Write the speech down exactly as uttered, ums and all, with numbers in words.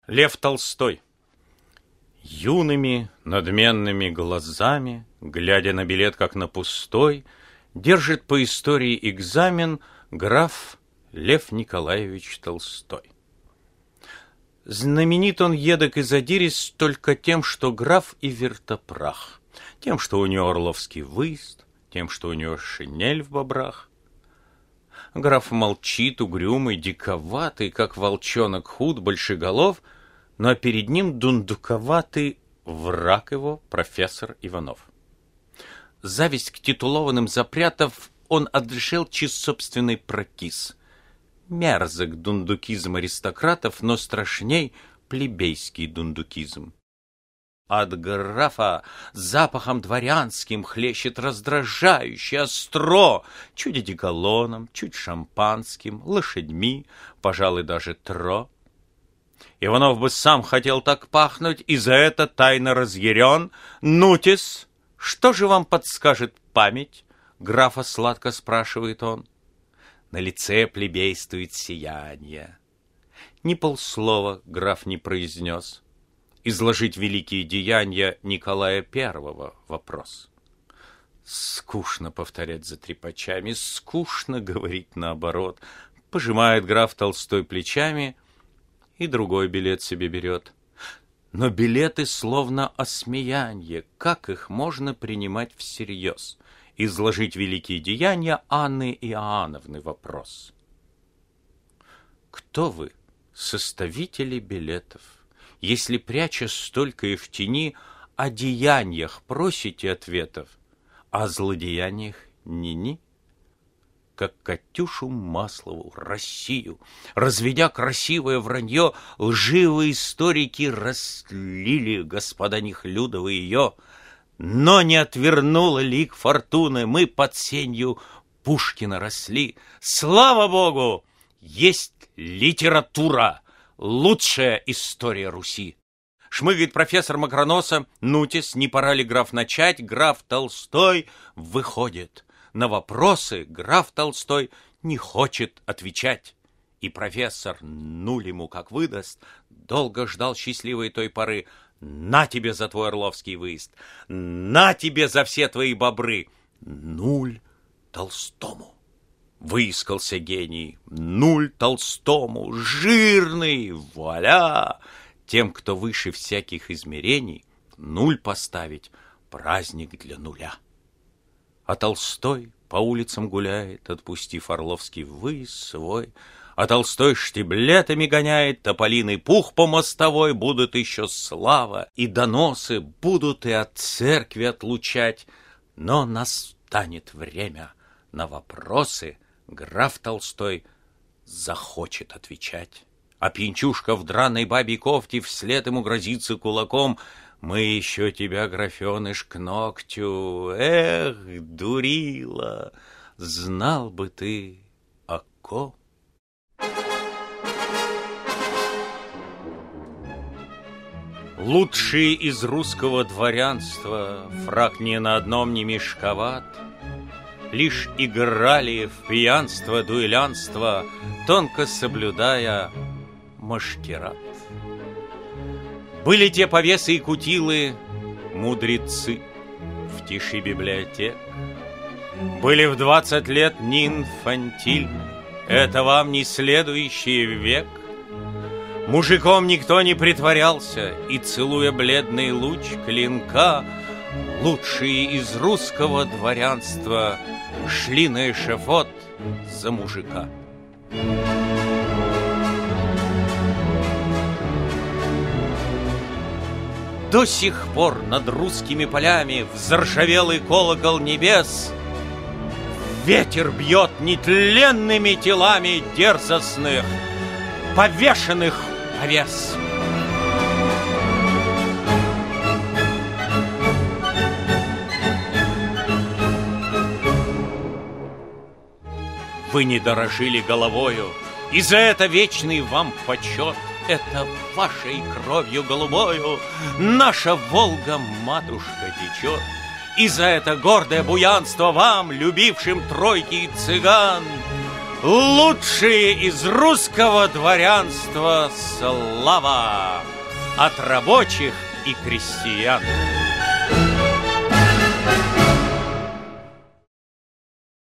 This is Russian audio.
Лев Толстой. Юными надменными глазами, глядя на билет как на пустой, держит по истории экзамен граф Лев Николаевич Толстой. Знаменит он едок и задирист только тем, что граф и вертопрах, тем, что у него орловский выезд, тем, что у него шинель в бобрах. Граф молчит, угрюмый, диковатый, как волчонок худ, большеголов, но перед ним дундуковатый враг его, профессор Иванов. Зависть к титулованным запрятов он отрешил чист собственный прокис. Мерзок дундукизм аристократов, но страшней плебейский дундукизм. От графа запахом дворянским хлещет раздражающе остро, чуть одеколоном, чуть шампанским, лошадьми, пожалуй, даже тро. Иванов бы сам хотел так пахнуть, и за это тайно разъярен. «Нутис, что же вам подскажет память?» — графа сладко спрашивает он. На лице плебействует сияние. Ни полслова граф не произнес. Изложить великие деяния Николая Первого вопрос. Скучно повторять за трепачами, скучно говорить наоборот. Пожимает граф Толстой плечами и другой билет себе берет. Но билеты словно осмеяние, как их можно принимать всерьез? Изложить великие деяния Анны Иоанновны вопрос. Кто вы, составители билетов, если, пряча столько и в тени, о деяниях просите ответов, а о злодеяниях ни-ни? Как Катюшу Маслову, Россию, разведя красивое вранье, лживые историки растлили, господа Нехлюдовы, ее. Но не отвернула лик фортуны, мы под сенью Пушкина росли. Слава Богу, есть литература, лучшая история Руси. Шмыгает профессор Макроноса. Нутис, не пора ли, граф, начать? Граф Толстой выходит. На вопросы граф Толстой не хочет отвечать. И профессор, нуль ему как выдаст, долго ждал счастливой той поры. На тебе за твой орловский выезд, на тебе за все твои бобры. Нуль Толстому. Выискался гений. Нуль Толстому. Жирный. Вуаля! Тем, кто выше всяких измерений, нуль поставить — праздник для нуля. А Толстой по улицам гуляет, отпустив орловский выезд свой. А Толстой штиблетами гоняет, тополиный пух по мостовой. Будут еще слава и доносы, будут и от церкви отлучать. Но настанет время, на вопросы граф Толстой захочет отвечать. А пьянчушка в драной бабьей кофте вслед ему грозится кулаком. Мы еще тебя, графеныш, к ногтю. Эх, дурила, знал бы ты о ком. Лучшие из русского дворянства, фрак ни на одном не мешковат, лишь играли в пьянство, дуэлянство, тонко соблюдая маскирад. Были те повесы и кутилы, мудрецы в тиши библиотек. Были в двадцать лет не инфантильны, это вам не следующий век. Мужиком никто не притворялся, и, целуя бледный луч клинка, лучшие из русского дворянства шли на эшафот за мужика. До сих пор над русскими полями взржавелый колокол небес ветер бьет нетленными телами дерзостных, повешенных овес. Вы не дорожили головою, и за это вечный вам почет. Это вашей кровью голубою наша Волга-матушка течет. И за это гордое буянство вам, любившим тройки и цыган, лучшие из русского дворянства слова от рабочих и крестьян.